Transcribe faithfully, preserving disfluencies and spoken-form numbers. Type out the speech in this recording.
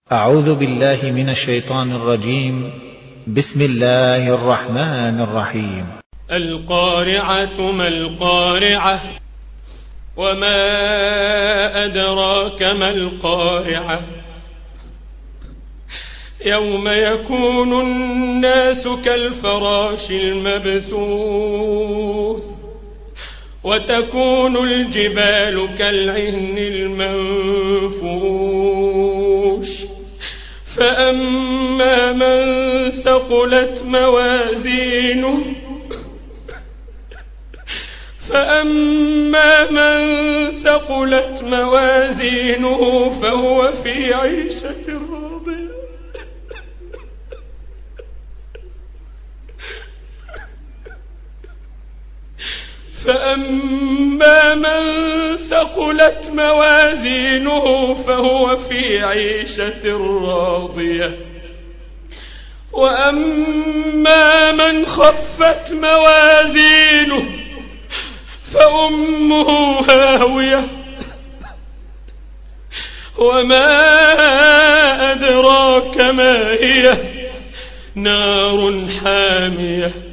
أعوذ بالله من الشيطان الرجيم. بسم الله الرحمن الرحيم. القارعة ما القارعة وما أدراك ما القارعة يوم يكون الناس كالفراش المبثوث وتكون الجبال كالعهن المنفوش فأما من ثقلت موازينه فأما من ثقلت موازينه فهو في عيشة راضية فأما من ثقلت موازينه فهو في عيشة راضية وأما من خفت موازينه فأمه هاوية وما أدراك ما هي نار حامية